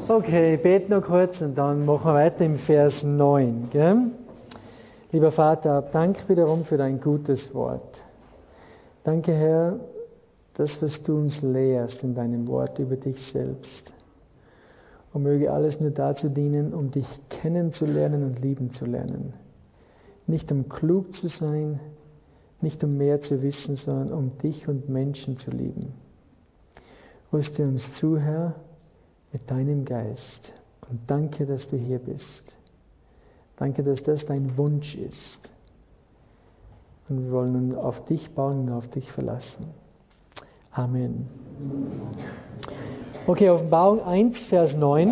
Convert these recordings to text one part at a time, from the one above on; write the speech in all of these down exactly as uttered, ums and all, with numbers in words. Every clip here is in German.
Okay, ich bete noch kurz und dann machen wir weiter im Vers neun. Gell? Lieber Vater, danke wiederum für dein gutes Wort. Danke, Herr, das, was du uns lehrst in deinem Wort über dich selbst. Und möge alles nur dazu dienen, um dich kennenzulernen und lieben zu lernen. Nicht um klug zu sein, nicht um mehr zu wissen, sondern um dich und Menschen zu lieben. Rüste uns zu, Herr, mit deinem Geist. Und danke, dass du hier bist. Danke, dass das dein Wunsch ist. Und wir wollen nun auf dich bauen und auf dich verlassen. Amen. Okay, Offenbarung eins, Vers neun.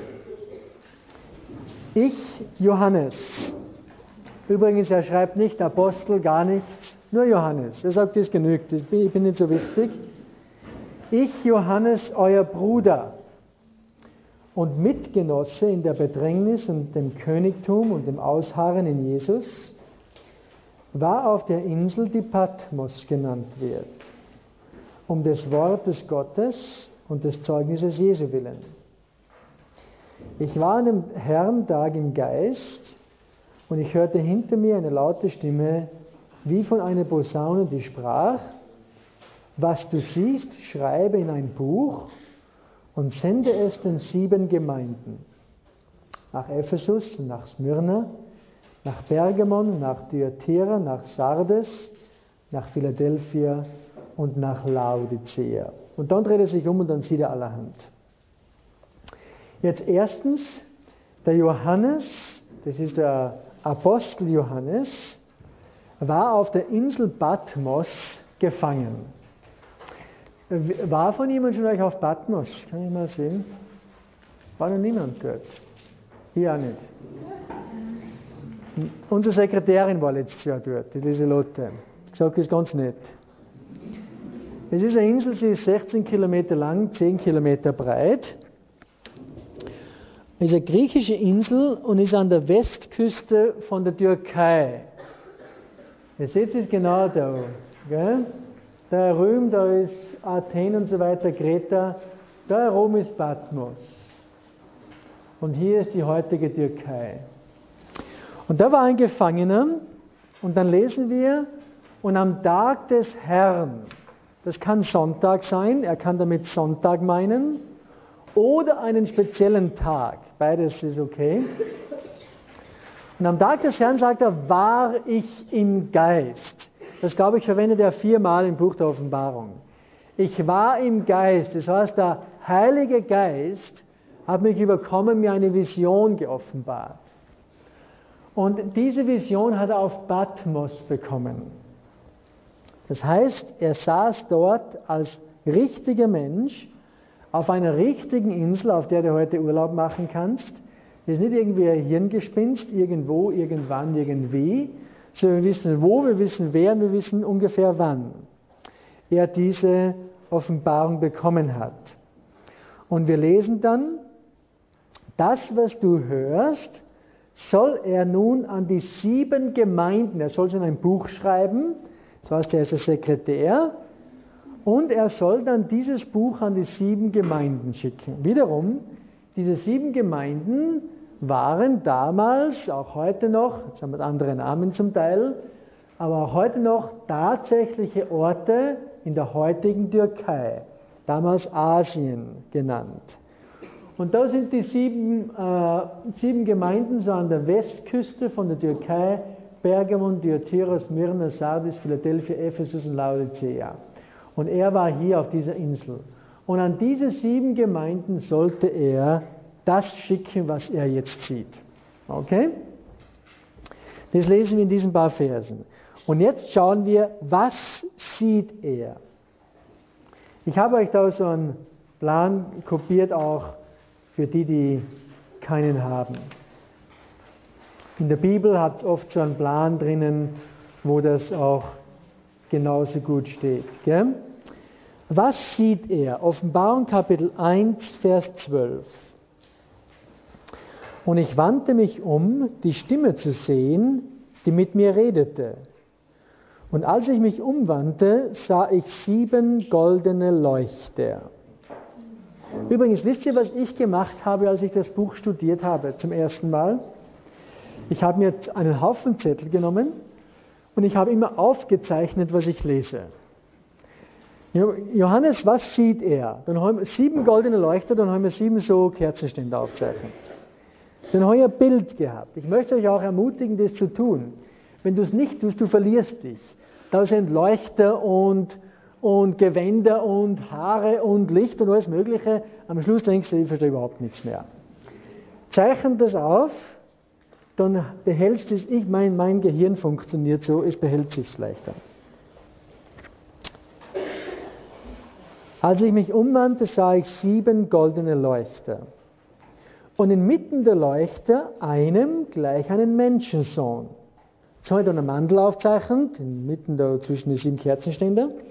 Ich, Johannes. Übrigens, er schreibt nicht Apostel, gar nichts, nur Johannes. Er sagt, das genügt, ich bin nicht so wichtig. Ich, Johannes, euer Bruder und Mitgenosse in der Bedrängnis und dem Königtum und dem Ausharren in Jesus, war auf der Insel, die Patmos genannt wird, um des Wortes Gottes und des Zeugnisses Jesu willen. Ich war an dem Herrentag im Geist und ich hörte hinter mir eine laute Stimme, wie von einer Posaune, die sprach: Was du siehst, schreibe in ein Buch und sende es den sieben Gemeinden, nach Ephesus, nach Smyrna, nach Pergamon, nach Thyatira, nach Sardes, nach Philadelphia und nach Laodicea. Und dann dreht er sich um und dann sieht er allerhand. Jetzt erstens, der Johannes, das ist der Apostel Johannes, war auf der Insel Patmos gefangen. War von jemand schon euch auf Patmos? Kann ich mal sehen? War noch niemand dort? Hier auch nicht. Unsere Sekretärin war letztes Jahr dort, die Lieselotte. Gesagt, ist ganz nett. Es ist eine Insel, sie ist sechzehn Kilometer lang, zehn Kilometer breit. Es ist eine griechische Insel und ist an der Westküste von der Türkei. Ihr seht es genau da oben. Gell? Da drüben, da ist Athen und so weiter, Kreta. Da herum ist Patmos. Und hier ist die heutige Türkei. Und da war ein Gefangener und dann lesen wir, und am Tag des Herrn, das kann Sonntag sein, er kann damit Sonntag meinen, oder einen speziellen Tag, beides ist okay. Und am Tag des Herrn, sagt er, war ich im Geist. Das, glaube ich, verwendet er viermal im Buch der Offenbarung. Ich war im Geist, das heißt, der Heilige Geist hat mich überkommen, mir eine Vision geoffenbart. Und diese Vision hat er auf Patmos bekommen. Das heißt, er saß dort als richtiger Mensch auf einer richtigen Insel, auf der du heute Urlaub machen kannst. Das ist nicht irgendwie ein Hirngespinst, irgendwo, irgendwann, irgendwie, sondern wir wissen wo, wir wissen wer, wir wissen ungefähr wann er diese Offenbarung bekommen hat. Und wir lesen dann, das, was du hörst, soll er nun an die sieben Gemeinden, er soll es in ein Buch schreiben, das heißt, er ist der Sekretär, und er soll dann dieses Buch an die sieben Gemeinden schicken. Wiederum, diese sieben Gemeinden waren damals, auch heute noch, jetzt haben wir andere Namen zum Teil, aber auch heute noch tatsächliche Orte in der heutigen Türkei, damals Asien genannt. Und da sind die sieben, äh, sieben Gemeinden so an der Westküste von der Türkei: Pergamon, Thyatira, Smyrna, Sardis, Philadelphia, Ephesus und Laodicea. Und er war hier auf dieser Insel. Und an diese sieben Gemeinden sollte er das schicken, was er jetzt sieht. Okay? Das lesen wir in diesen paar Versen. Und jetzt schauen wir, was sieht er? Ich habe euch da so einen Plan kopiert, auch für die, die keinen haben. In der Bibel habt ihr oft so einen Plan drinnen, wo das auch genauso gut steht. Gell? Was sieht er? Offenbarung Kapitel eins, Vers zwölf. Und ich wandte mich um, die Stimme zu sehen, die mit mir redete. Und als ich mich umwandte, sah ich sieben goldene Leuchter. Übrigens, wisst ihr, was ich gemacht habe, als ich das Buch studiert habe zum ersten Mal? Ich habe mir einen Haufen Zettel genommen und ich habe immer aufgezeichnet, was ich lese. Johannes, was sieht er? Dann haben wir sieben goldene Leuchter, dann haben wir sieben so Kerzenständer aufzeichnet. Dann habe ich ein Bild gehabt. Ich möchte euch auch ermutigen, das zu tun. Wenn du es nicht tust, du verlierst dich. Da sind Leuchter und, und Gewänder und Haare und Licht und alles Mögliche. Am Schluss denkst du, ich verstehe überhaupt nichts mehr. Zeichne das auf, dann behältst es. Ich, mein, mein Gehirn funktioniert so, es behält sich leichter. Als ich mich umwandte, sah ich sieben goldene Leuchter. Und inmitten der Leuchter einem gleich einen Menschensohn. So habe ich dann einen Mantel aufzeichnet, inmitten da zwischen den sieben Kerzenständer. Und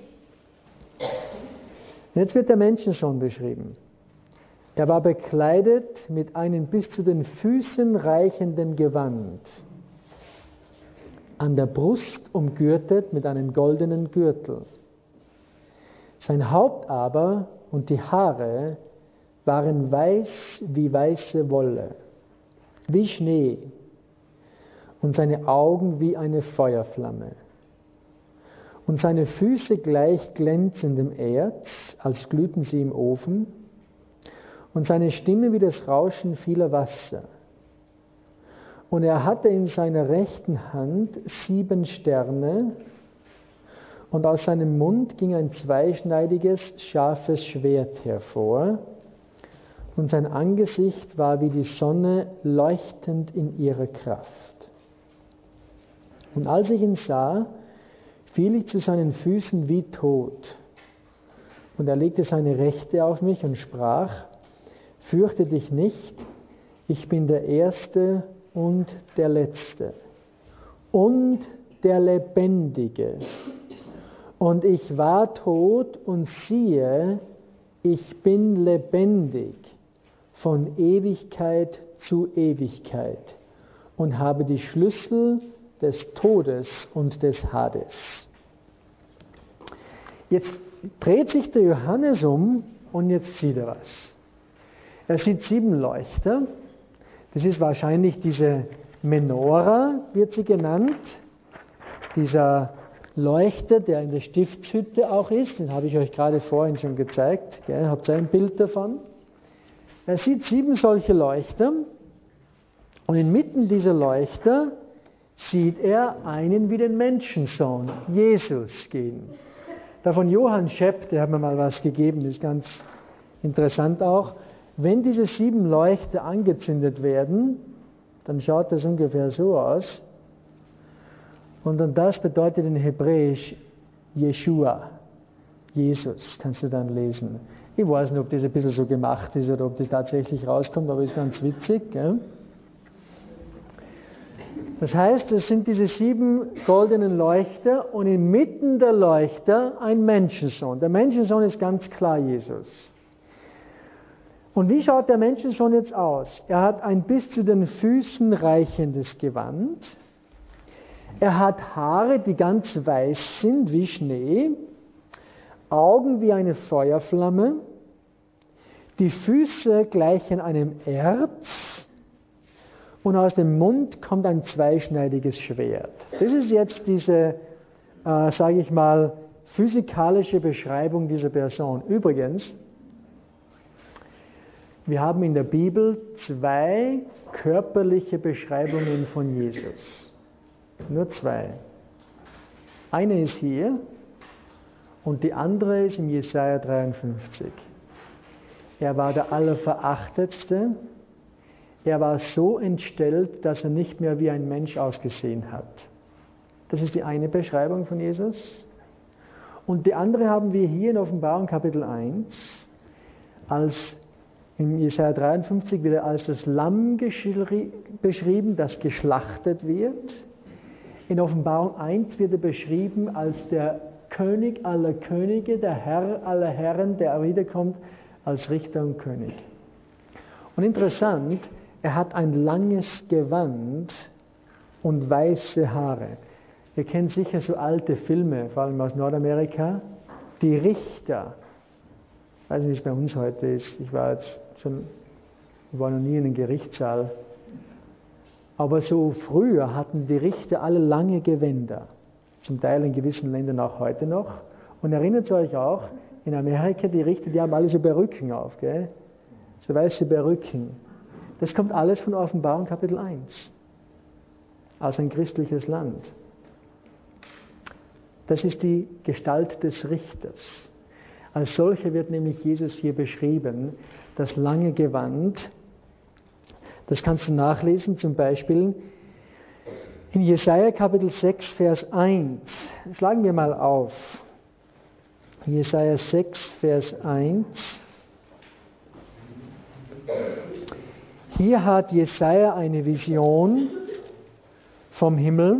jetzt wird der Menschensohn beschrieben. Er war bekleidet mit einem bis zu den Füßen reichenden Gewand, an der Brust umgürtet mit einem goldenen Gürtel. Sein Haupt aber und die Haare waren weiß wie weiße Wolle, wie Schnee, und seine Augen wie eine Feuerflamme. Und seine Füße gleich glänzendem Erz, als glühten sie im Ofen, und seine Stimme wie das Rauschen vieler Wasser. Und er hatte in seiner rechten Hand sieben Sterne, und aus seinem Mund ging ein zweischneidiges, scharfes Schwert hervor, und sein Angesicht war wie die Sonne leuchtend in ihrer Kraft. Und als ich ihn sah, fiel ich zu seinen Füßen wie tot. Und er legte seine Rechte auf mich und sprach: Fürchte dich nicht, ich bin der Erste und der Letzte und der Lebendige. Und ich war tot und siehe, ich bin lebendig von Ewigkeit zu Ewigkeit und habe die Schlüssel des Todes und des Hades. Jetzt dreht sich der Johannes um und jetzt sieht er was. Er sieht sieben Leuchter. Das ist wahrscheinlich diese Menora, wird sie genannt. Dieser Leuchter, der in der Stiftshütte auch ist, den habe ich euch gerade vorhin schon gezeigt. Ihr habt ein Bild davon. Er sieht sieben solche Leuchter und inmitten dieser Leuchter sieht er einen wie den Menschensohn, Jesus, gehen. Da von Johann Schepp, der hat mir mal was gegeben, das ist ganz interessant auch. Wenn diese sieben Leuchter angezündet werden, dann schaut das ungefähr so aus. Und dann das bedeutet in Hebräisch Jeshua, Jesus, kannst du dann lesen. Ich weiß nicht, ob das ein bisschen so gemacht ist oder ob das tatsächlich rauskommt, aber ist ganz witzig. Gell? Das heißt, es sind diese sieben goldenen Leuchter und inmitten der Leuchter ein Menschensohn. Der Menschensohn ist ganz klar Jesus. Und wie schaut der Menschensohn jetzt aus? Er hat ein bis zu den Füßen reichendes Gewand. Er hat Haare, die ganz weiß sind wie Schnee, Augen wie eine Feuerflamme, die Füße gleichen einem Erz und aus dem Mund kommt ein zweischneidiges Schwert. Das ist jetzt diese, äh, sage ich mal, physikalische Beschreibung dieser Person. Übrigens, wir haben in der Bibel zwei körperliche Beschreibungen von Jesus. Nur zwei. Eine ist hier und die andere ist in Jesaja dreiundfünfzig. Er war der Allerverachtetste. Er war so entstellt, dass er nicht mehr wie ein Mensch ausgesehen hat. Das ist die eine Beschreibung von Jesus. Und die andere haben wir hier in Offenbarung Kapitel eins, als in Jesaja dreiundfünfzig wird er als das Lamm beschrieben, das geschlachtet wird. In Offenbarung eins wird er beschrieben als der König aller Könige, der Herr aller Herren, der wiederkommt als Richter und König. Und interessant, er hat ein langes Gewand und weiße Haare. Ihr kennt sicher so alte Filme, vor allem aus Nordamerika. Die Richter Ich weiß nicht, wie es bei uns heute ist. Ich war jetzt schon, ich war noch nie in einem Gerichtssaal. Aber so früher hatten die Richter alle lange Gewänder. Zum Teil in gewissen Ländern auch heute noch. Und erinnert euch auch, in Amerika, die Richter, die haben alle so Perücken auf, gell? So weiße Perücken. Das kommt alles von Offenbarung Kapitel eins. Aus ein christliches Land. Das ist die Gestalt des Richters. Als solcher wird nämlich Jesus hier beschrieben, das lange Gewand. Das kannst du nachlesen, zum Beispiel in Jesaja Kapitel sechs, Vers eins. Schlagen wir mal auf. Jesaja sechs, Vers eins. Hier hat Jesaja eine Vision vom Himmel.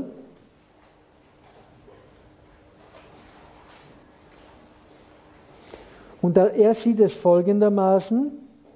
Und er sieht es folgendermaßen.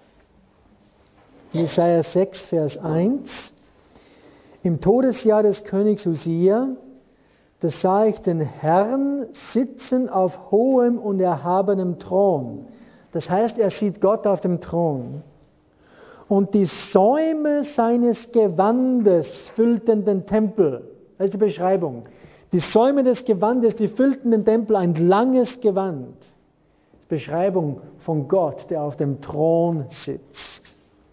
Jesaja sechs, Vers eins. Im Todesjahr des Königs Usia, da sah ich den Herrn sitzen auf hohem und erhabenem Thron. Das heißt, er sieht Gott auf dem Thron. Und die Säume seines Gewandes füllten den Tempel. Das ist die Beschreibung. Die Säume des Gewandes, die füllten den Tempel, ein langes Gewand. Das ist Beschreibung von Gott, der auf dem Thron sitzt.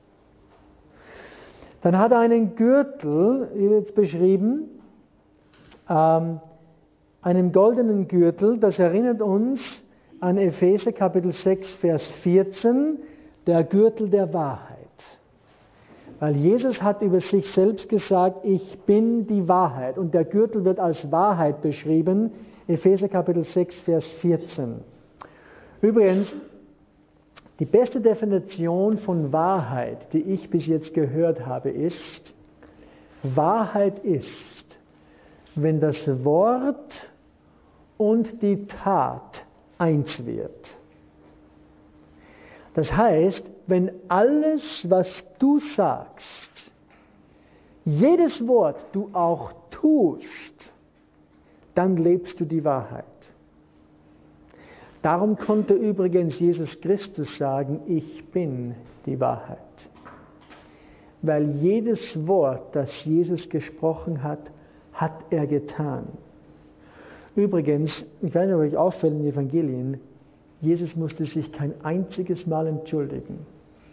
Dann hat er einen Gürtel, wie wird es beschrieben, ähm, einen goldenen Gürtel, das erinnert uns an Epheser Kapitel sechs, Vers vierzehn, der Gürtel der Wahrheit. Weil Jesus hat über sich selbst gesagt, ich bin die Wahrheit. Und der Gürtel wird als Wahrheit beschrieben, Epheser Kapitel sechs, Vers vierzehn. Übrigens, die beste Definition von Wahrheit, die ich bis jetzt gehört habe, ist, Wahrheit ist, wenn das Wort und die Tat eins wird. Das heißt, wenn alles, was du sagst, jedes Wort du auch tust, dann lebst du die Wahrheit. Darum konnte übrigens Jesus Christus sagen, ich bin die Wahrheit. Weil jedes Wort, das Jesus gesprochen hat, hat er getan. Übrigens, ich weiß nicht, ob euch auffällt in den Evangelien, Jesus musste sich kein einziges Mal entschuldigen.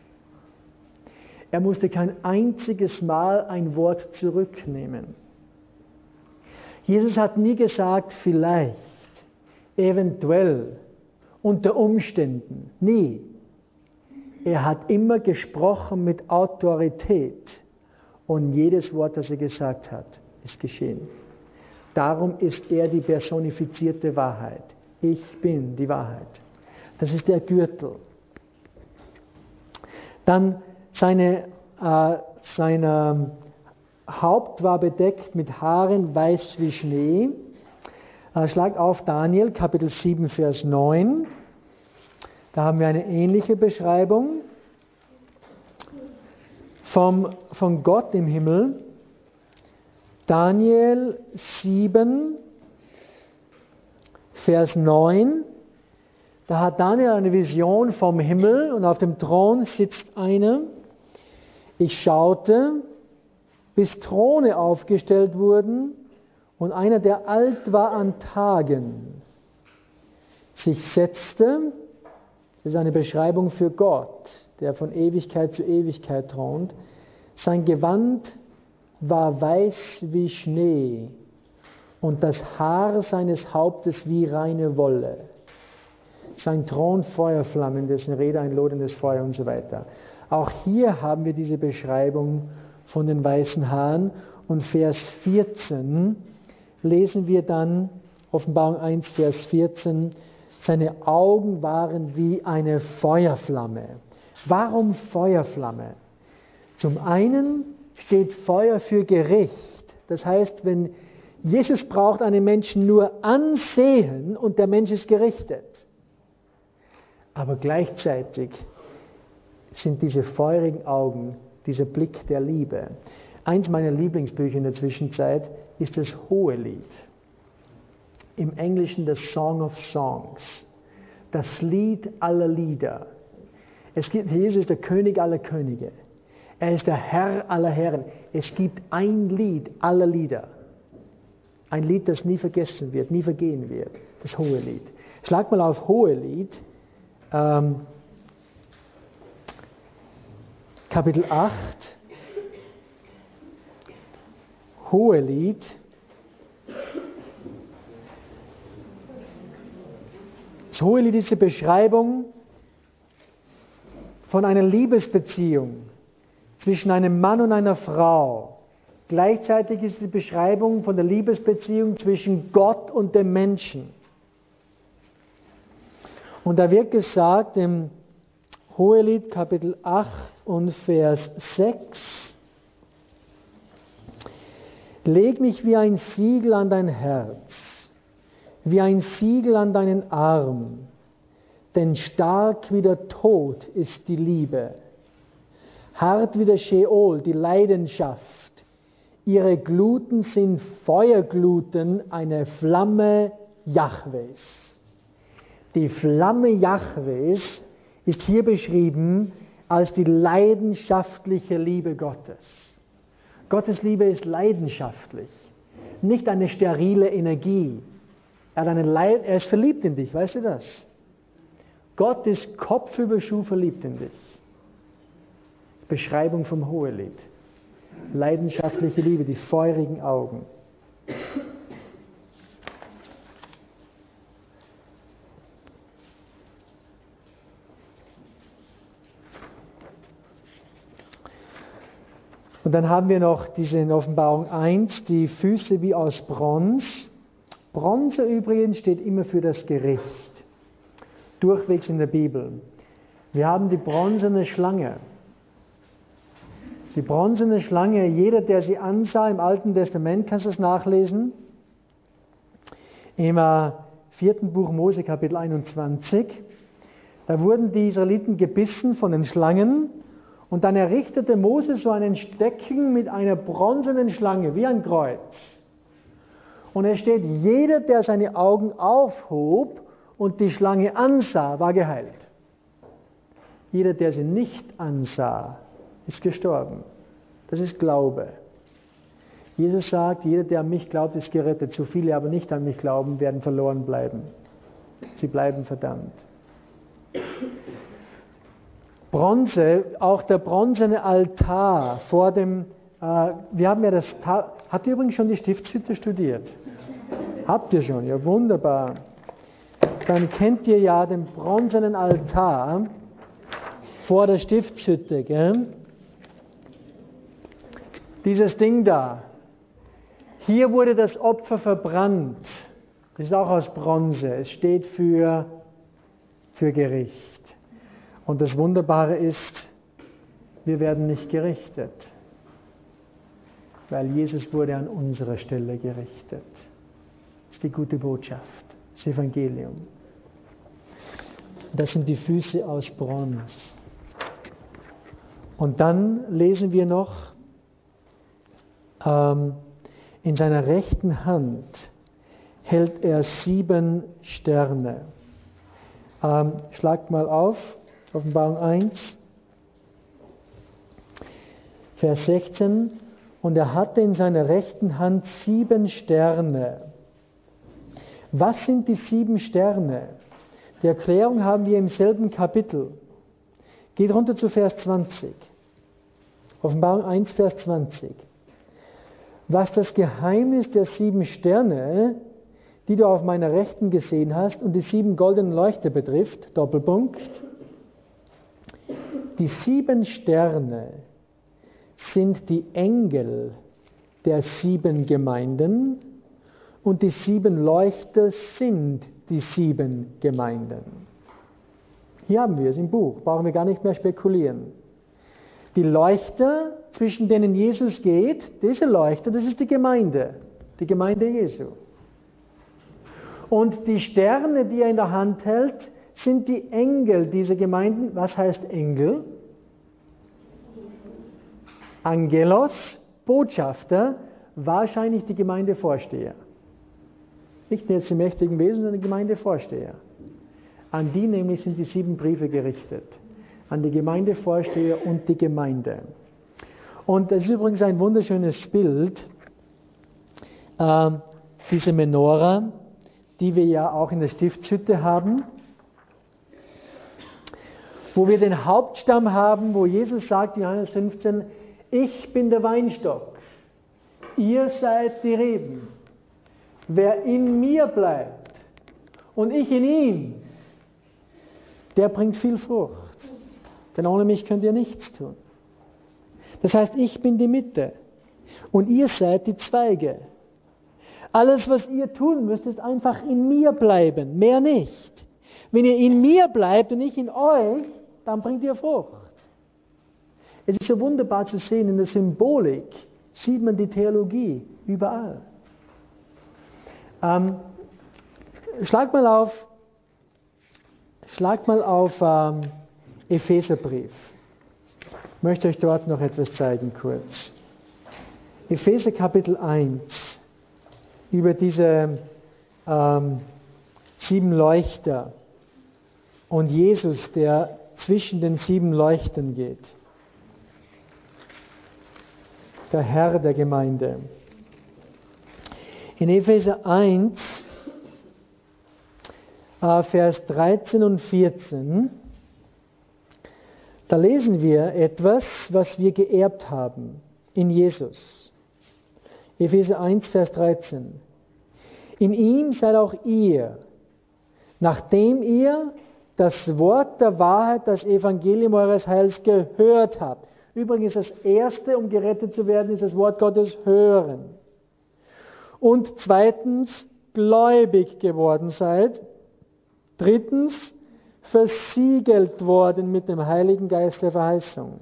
Er musste kein einziges Mal ein Wort zurücknehmen. Jesus hat nie gesagt, vielleicht, eventuell, unter Umständen. Nie. Er hat immer gesprochen mit Autorität. Und jedes Wort, das er gesagt hat, ist geschehen. Darum ist er die personifizierte Wahrheit. Ich bin die Wahrheit. Das ist der Gürtel. Dann seine, äh, sein Haupt war bedeckt mit Haaren weiß wie Schnee. Äh, schlagt auf Daniel, Kapitel sieben, Vers neun. Da haben wir eine ähnliche Beschreibung vom, von Gott im Himmel. Daniel sieben, Vers neun. Da hat Daniel eine Vision vom Himmel und auf dem Thron sitzt einer. Ich schaute, bis Throne aufgestellt wurden und einer, der alt war an Tagen, sich setzte. Das ist eine Beschreibung für Gott, der von Ewigkeit zu Ewigkeit thront. Sein Gewand war weiß wie Schnee und das Haar seines Hauptes wie reine Wolle. Sein Thron Feuerflammen, dessen Rede ein lodendes Feuer und so weiter. Auch hier haben wir diese Beschreibung von den weißen Haaren. Und Vers vierzehn lesen wir dann, Offenbarung eins, Vers vierzehn, seine Augen waren wie eine Feuerflamme. Warum Feuerflamme? Zum einen steht Feuer für Gericht. Das heißt, wenn Jesus braucht einen Menschen nur ansehen und der Mensch ist gerichtet. Aber gleichzeitig sind diese feurigen Augen, dieser Blick der Liebe. Eins meiner Lieblingsbücher in der Zwischenzeit ist das Hohelied. Im Englischen das Song of Songs. das Lied aller Lieder. Es gibt, Jesus ist der König aller Könige. Er ist der Herr aller Herren. Es gibt ein Lied aller Lieder. Ein Lied, das nie vergessen wird, nie vergehen wird. Das Hohelied. Schlag mal auf Hohelied. Ähm, Kapitel acht. Hohelied. Das Hohelied ist die Beschreibung von einer Liebesbeziehung zwischen einem Mann und einer Frau. Gleichzeitig ist es die Beschreibung von der Liebesbeziehung zwischen Gott und dem Menschen. Und da wird gesagt im Hohelied Kapitel acht und Vers sechs: Leg mich wie ein Siegel an dein Herz, wie ein Siegel an deinen Arm, denn stark wie der Tod ist die Liebe, hart wie der Scheol die Leidenschaft, ihre Gluten sind Feuergluten, eine Flamme Jahwes. Die Flamme Jahwes ist hier beschrieben als die leidenschaftliche Liebe Gottes. Gottes Liebe ist leidenschaftlich, nicht eine sterile Energie. Er, hat eine Leid- er ist verliebt in dich, weißt du das? Gott ist Kopf über Schuh verliebt in dich. Beschreibung vom Hohelied. Leidenschaftliche Liebe, die feurigen Augen. Und dann haben wir noch diese in Offenbarung eins, die Füße wie aus Bronze. Bronze übrigens steht immer für das Gericht. Durchwegs in der Bibel. Wir haben die bronzene Schlange. Die bronzene Schlange, jeder, der sie ansah, im Alten Testament, kannst du es nachlesen, im vierten Buch Mose, Kapitel einundzwanzig, da wurden die Israeliten gebissen von den Schlangen und dann errichtete Mose so einen Stecken mit einer bronzenen Schlange, wie ein Kreuz. Und es steht, jeder, der seine Augen aufhob und die Schlange ansah, war geheilt. Jeder, der sie nicht ansah, ist gestorben. Das ist Glaube. Jesus sagt, jeder, der an mich glaubt, ist gerettet. So viele aber nicht an mich glauben, werden verloren bleiben. Sie bleiben verdammt. Bronze, auch der bronzene Altar vor dem, äh, wir haben ja das, habt ihr übrigens schon die Stiftshütte studiert? Habt ihr schon, ja wunderbar. Dann kennt ihr ja den bronzenen Altar vor der Stiftshütte, gell? Dieses Ding da. Hier wurde das Opfer verbrannt. Das ist auch aus Bronze. Es steht für, für Gericht. Und das Wunderbare ist, wir werden nicht gerichtet, weil Jesus wurde an unserer Stelle gerichtet. Das ist die gute Botschaft, das Evangelium. Das sind die Füße aus Bronze. Und dann lesen wir noch, ähm, in seiner rechten Hand hält er sieben Sterne. Ähm, schlagt mal auf, Offenbarung eins, Vers sechzehn. Und er hatte in seiner rechten Hand sieben Sterne. Was sind die sieben Sterne? Die Erklärung haben wir im selben Kapitel. Geht runter zu Vers zwanzig. Offenbarung eins, Vers zwanzig. Was das Geheimnis der sieben Sterne, die du auf meiner Rechten gesehen hast, und die sieben goldenen Leuchter betrifft, Doppelpunkt. Die sieben Sterne sind die Engel der sieben Gemeinden und die sieben Leuchter sind die sieben Gemeinden. Hier haben wir es im Buch, brauchen wir gar nicht mehr spekulieren. Die Leuchter, zwischen denen Jesus geht, diese Leuchter, das ist die Gemeinde, die Gemeinde Jesu. Und die Sterne, die er in der Hand hält, sind die Engel dieser Gemeinden. Was heißt Engel? Angelos, Botschafter, wahrscheinlich die Gemeindevorsteher. Nicht jetzt die mächtigen Wesen, sondern die Gemeindevorsteher. An die nämlich sind die sieben Briefe gerichtet. An die Gemeindevorsteher und die Gemeinde. Und das ist übrigens ein wunderschönes Bild, äh, diese Menora, die wir ja auch in der Stiftshütte haben, wo wir den Hauptstamm haben, wo Jesus sagt, Johannes fünfzehn, ich bin der Weinstock, ihr seid die Reben. Wer in mir bleibt und ich in ihm, der bringt viel Frucht. Denn ohne mich könnt ihr nichts tun. Das heißt, ich bin die Mitte und ihr seid die Zweige. Alles, was ihr tun müsst, ist einfach in mir bleiben, mehr nicht. Wenn ihr in mir bleibt und ich in euch, dann bringt ihr Frucht. Es ist so wunderbar zu sehen, in der Symbolik sieht man die Theologie überall. Ähm, schlag mal auf, schlag mal auf ähm, Epheserbrief. Ich möchte euch dort noch etwas zeigen kurz. Epheser Kapitel eins, über diese ähm, sieben Leuchter und Jesus, der zwischen den sieben Leuchtern geht. Der Herr der Gemeinde. In Epheser eins, äh, Vers dreizehn und vierzehn, da lesen wir etwas, was wir geerbt haben in Jesus. Epheser eins, Vers dreizehn. In ihm seid auch ihr, nachdem ihr das Wort der Wahrheit, das Evangelium eures Heils gehört habt. Übrigens das Erste, um gerettet zu werden, ist das Wort Gottes hören. Und zweitens, gläubig geworden seid. Drittens, versiegelt worden mit dem Heiligen Geist der Verheißung.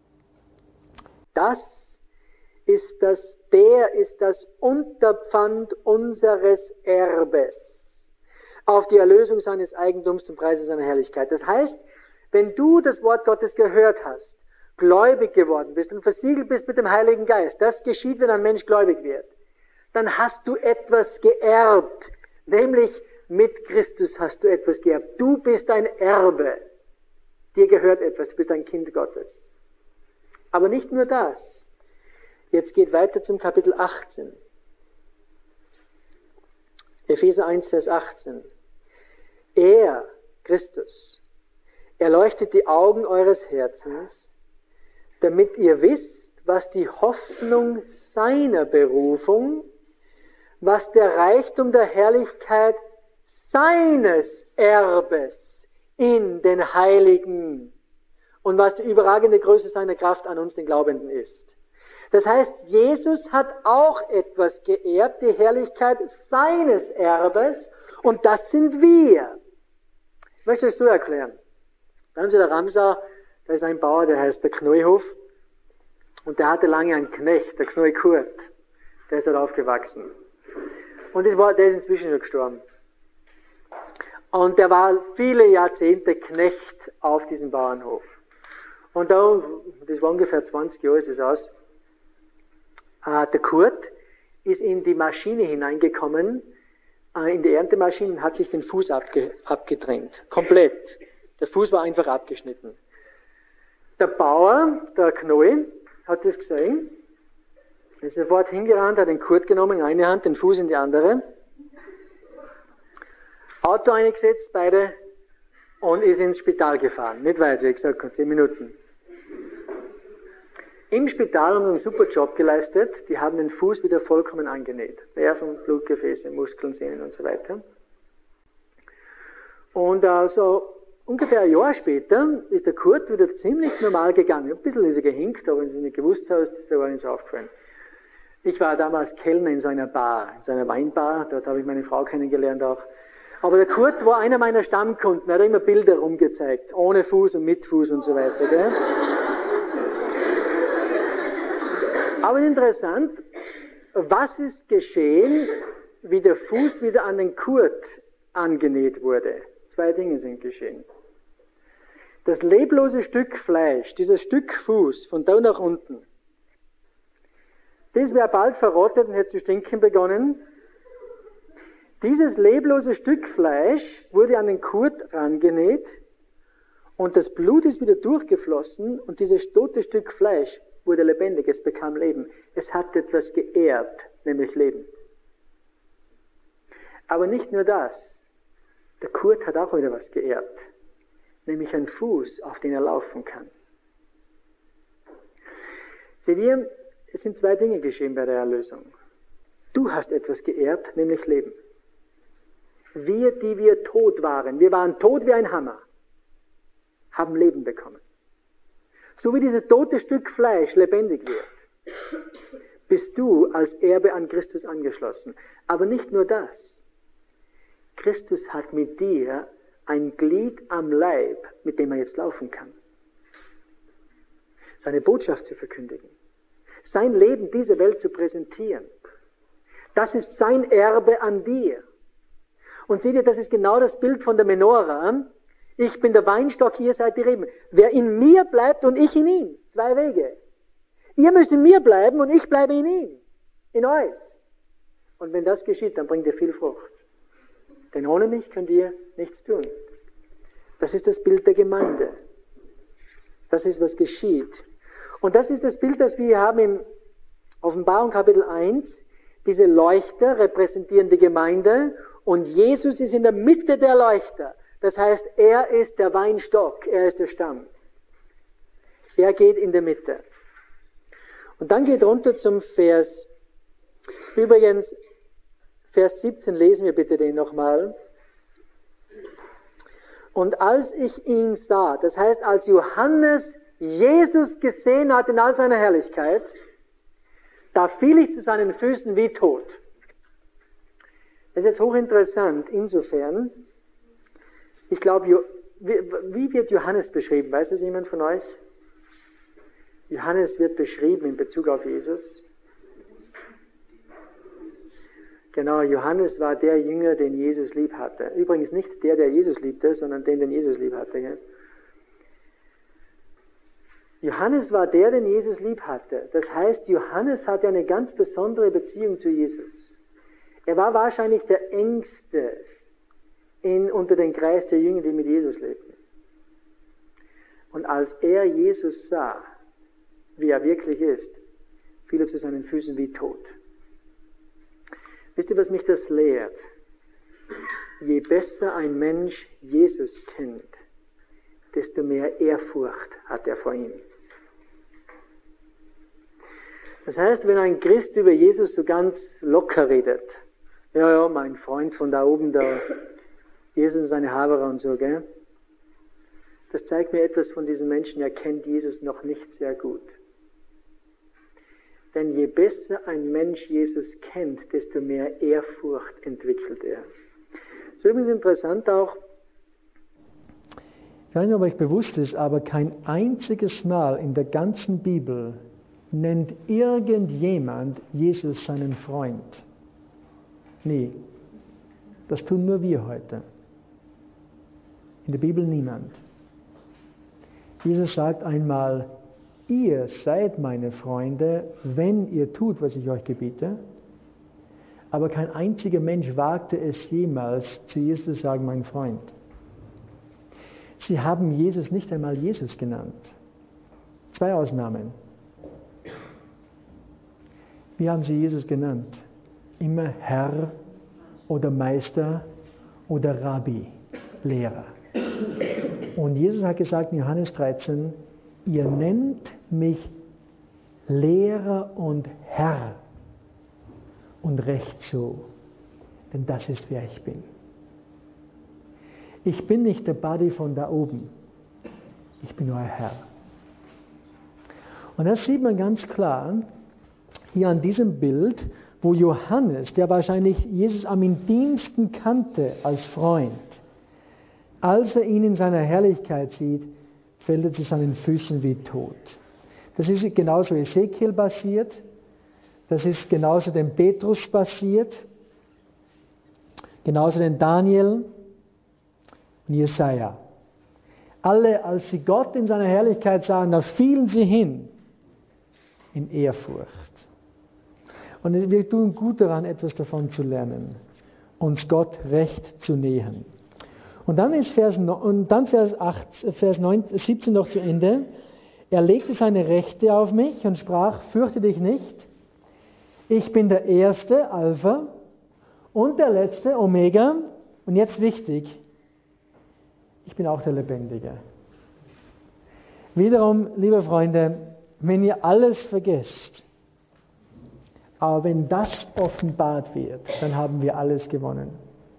Das ist das, der ist das Unterpfand unseres Erbes auf die Erlösung seines Eigentums zum Preise seiner Herrlichkeit. Das heißt, wenn du das Wort Gottes gehört hast, gläubig geworden bist und versiegelt bist mit dem Heiligen Geist, das geschieht, wenn ein Mensch gläubig wird, dann hast du etwas geerbt, nämlich mit Christus hast du etwas geerbt. Du bist ein Erbe. Dir gehört etwas, du bist ein Kind Gottes. Aber nicht nur das. Jetzt geht weiter zum Kapitel achtzehn. Epheser eins, Vers achtzehn. Er, Christus, erleuchtet die Augen eures Herzens, damit ihr wisst, was die Hoffnung seiner Berufung, was der Reichtum der Herrlichkeit seines Erbes in den Heiligen und was die überragende Größe seiner Kraft an uns, den Glaubenden, ist. Das heißt, Jesus hat auch etwas geerbt, die Herrlichkeit seines Erbes, und das sind wir. Ich möchte es so erklären. Bei uns in der Ramsau, da ist ein Bauer, der heißt der Kneuhof, und der hatte lange einen Knecht, der Kneu Kurt, der ist dort aufgewachsen. Und das war, der ist inzwischen schon gestorben. Und der war viele Jahrzehnte Knecht auf diesem Bauernhof. Und da, das war ungefähr zwanzig Jahre ist das aus, äh, der Kurt ist in die Maschine hineingekommen, äh, in die Erntemaschine, und hat sich den Fuß abge, abgedrängt. Komplett. Der Fuß war einfach abgeschnitten. Der Bauer, der Knoi, hat das gesehen, ist sofort hingerannt, hat den Kurt genommen in eine Hand, den Fuß in die andere, Auto eingesetzt, beide, und ist ins Spital gefahren. Nicht weit, wie gesagt, zehn Minuten. Im Spital haben sie einen super Job geleistet. Die haben den Fuß wieder vollkommen angenäht. Nerven, Blutgefäße, Muskeln, Sehnen und so weiter. Und äh, so ungefähr ein Jahr später ist der Kurt wieder ziemlich normal gegangen. Ein bisschen ist er gehinkt, aber wenn du es nicht gewusst hast, ist er gar nicht so aufgefallen. Ich war damals Kellner in so einer Bar, in so einer Weinbar. Dort habe ich meine Frau kennengelernt auch. Aber der Kurt war einer meiner Stammkunden. Er hat immer Bilder rumgezeigt. Ohne Fuß und mit Fuß und so weiter. Gell? Aber interessant, was ist geschehen, wie der Fuß wieder an den Kurt angenäht wurde? Zwei Dinge sind geschehen. Das leblose Stück Fleisch, dieses Stück Fuß, von da nach unten, das wäre bald verrottet und hätte zu stinken begonnen. Dieses leblose Stück Fleisch wurde an den Kurt rangenäht und das Blut ist wieder durchgeflossen und dieses tote Stück Fleisch wurde lebendig, es bekam Leben. Es hat etwas geerbt, nämlich Leben. Aber nicht nur das. Der Kurt hat auch wieder was geerbt, nämlich einen Fuß, auf den er laufen kann. Seht ihr, es sind zwei Dinge geschehen bei der Erlösung. Du hast etwas geerbt, nämlich Leben. Wir, die wir tot waren, wir waren tot wie ein Hammer, haben Leben bekommen. So wie dieses tote Stück Fleisch lebendig wird, bist du als Erbe an Christus angeschlossen. Aber nicht nur das. Christus hat mit dir ein Glied am Leib, mit dem er jetzt laufen kann. Seine Botschaft zu verkündigen. Sein Leben dieser Welt zu präsentieren. Das ist sein Erbe an dir. Und seht ihr, das ist genau das Bild von der Menora. Ich bin der Weinstock, ihr seid die Reben. Wer in mir bleibt und ich in ihm. Zwei Wege. Ihr müsst in mir bleiben und ich bleibe in ihm. In euch. Und wenn das geschieht, dann bringt ihr viel Frucht. Denn ohne mich könnt ihr nichts tun. Das ist das Bild der Gemeinde. Das ist, was geschieht. Und das ist das Bild, das wir hier haben im Offenbarung Kapitel eins. Diese Leuchter repräsentieren die Gemeinde und Jesus ist in der Mitte der Leuchter. Das heißt, er ist der Weinstock, er ist der Stamm. Er geht in der Mitte. Und dann geht runter zum Vers, übrigens, Vers siebzehn, lesen wir bitte den nochmal. Und als ich ihn sah, das heißt, als Johannes Jesus gesehen hat in all seiner Herrlichkeit, da fiel ich zu seinen Füßen wie tot. Das ist jetzt hochinteressant, insofern, ich glaube, wie wird Johannes beschrieben? Weiß das jemand von euch? Johannes wird beschrieben in Bezug auf Jesus. Genau, Johannes war der Jünger, den Jesus lieb hatte. Übrigens nicht der, der Jesus liebte, sondern den, den Jesus lieb hatte. Gell? Johannes war der, den Jesus lieb hatte. Das heißt, Johannes hatte eine ganz besondere Beziehung zu Jesus. Er war wahrscheinlich der Engste in, unter den Kreis der Jünger, die mit Jesus lebten. Und als er Jesus sah, wie er wirklich ist, fiel er zu seinen Füßen wie tot. Wisst ihr, was mich das lehrt? Je besser ein Mensch Jesus kennt, desto mehr Ehrfurcht hat er vor ihm. Das heißt, wenn ein Christ über Jesus so ganz locker redet, ja, ja, mein Freund von da oben, da, Jesus ist eine Haberer und so, gell? Das zeigt mir etwas von diesen Menschen, er kennt Jesus noch nicht sehr gut. Denn je besser ein Mensch Jesus kennt, desto mehr Ehrfurcht entwickelt er. Das ist übrigens interessant auch, ich weiß nicht, ob euch bewusst ist, aber kein einziges Mal in der ganzen Bibel nennt irgendjemand Jesus seinen Freund. Nie. Das tun nur wir heute. In der Bibel niemand. Jesus sagt einmal, ihr seid meine Freunde, wenn ihr tut, was ich euch gebiete. Aber kein einziger Mensch wagte es jemals, zu Jesus zu sagen, mein Freund. Sie haben Jesus nicht einmal Jesus genannt. Zwei Ausnahmen. Wie haben sie Jesus genannt? Immer Herr oder Meister oder Rabbi, Lehrer. Und Jesus hat gesagt in Johannes dreizehn, ihr nennt mich Lehrer und Herr und recht so, denn das ist, wer ich bin. Ich bin nicht der Buddy von da oben, ich bin euer Herr. Und das sieht man ganz klar hier an diesem Bild, wo Johannes, der wahrscheinlich Jesus am intimsten kannte als Freund, als er ihn in seiner Herrlichkeit sieht, fällt er zu seinen Füßen wie tot. Das ist genauso Ezekiel passiert, das ist genauso dem Petrus passiert, genauso dem Daniel und Jesaja. Alle, als sie Gott in seiner Herrlichkeit sahen, da fielen sie hin in Ehrfurcht. Und wir tun gut daran, etwas davon zu lernen. uns Gott recht zu nähern. Und dann ist Vers, und dann Vers, acht, Vers neun, siebzehn noch zu Ende. Er legte seine Rechte auf mich und sprach, fürchte dich nicht, ich bin der Erste, Alpha, und der Letzte, Omega, und jetzt wichtig, ich bin auch der Lebendige. Wiederum, liebe Freunde, wenn ihr alles vergesst, aber wenn das offenbart wird, dann haben wir alles gewonnen.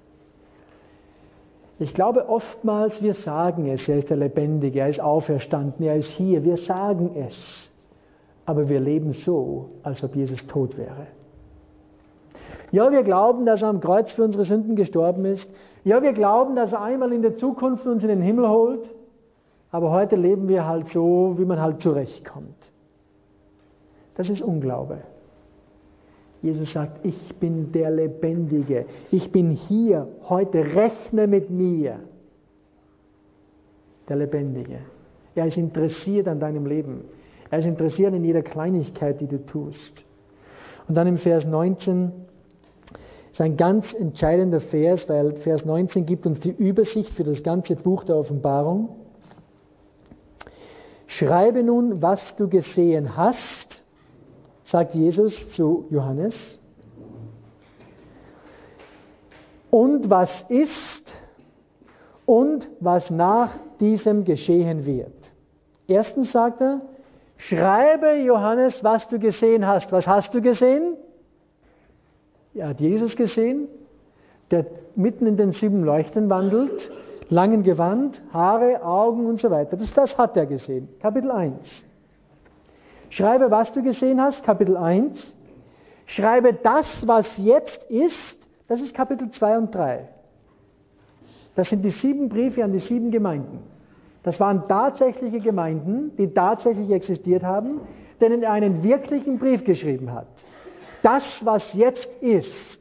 Ich glaube oftmals, wir sagen es, er ist der Lebendige, er ist auferstanden, er ist hier, wir sagen es, aber wir leben so, als ob Jesus tot wäre. Ja, wir glauben, dass er am Kreuz für unsere Sünden gestorben ist. Ja, wir glauben, dass er einmal in der Zukunft uns in den Himmel holt. Aber heute leben wir halt so, wie man halt zurechtkommt. Das ist Unglaube. Jesus sagt, ich bin der Lebendige. Ich bin hier, heute, rechne mit mir. Der Lebendige. Er ist interessiert an deinem Leben. Er ist interessiert in jeder Kleinigkeit, die du tust. Und dann im Vers neunzehn ist ein ganz entscheidender Vers, weil Vers neunzehn gibt uns die Übersicht für das ganze Buch der Offenbarung. Schreibe nun, was du gesehen hast, sagt Jesus zu Johannes, und was ist und was nach diesem geschehen wird. Erstens sagt er, schreibe, Johannes, was du gesehen hast. Was hast du gesehen? Er hat Jesus gesehen, der mitten in den sieben Leuchten wandelt, langen Gewand, Haare, Augen und so weiter. Das, das hat er gesehen. Kapitel eins. Schreibe, was du gesehen hast, Kapitel eins. Schreibe das, was jetzt ist, das ist Kapitel zwei und drei. Das sind die sieben Briefe an die sieben Gemeinden. Das waren tatsächliche Gemeinden, die tatsächlich existiert haben, denen er einen wirklichen Brief geschrieben hat. Das, was jetzt ist,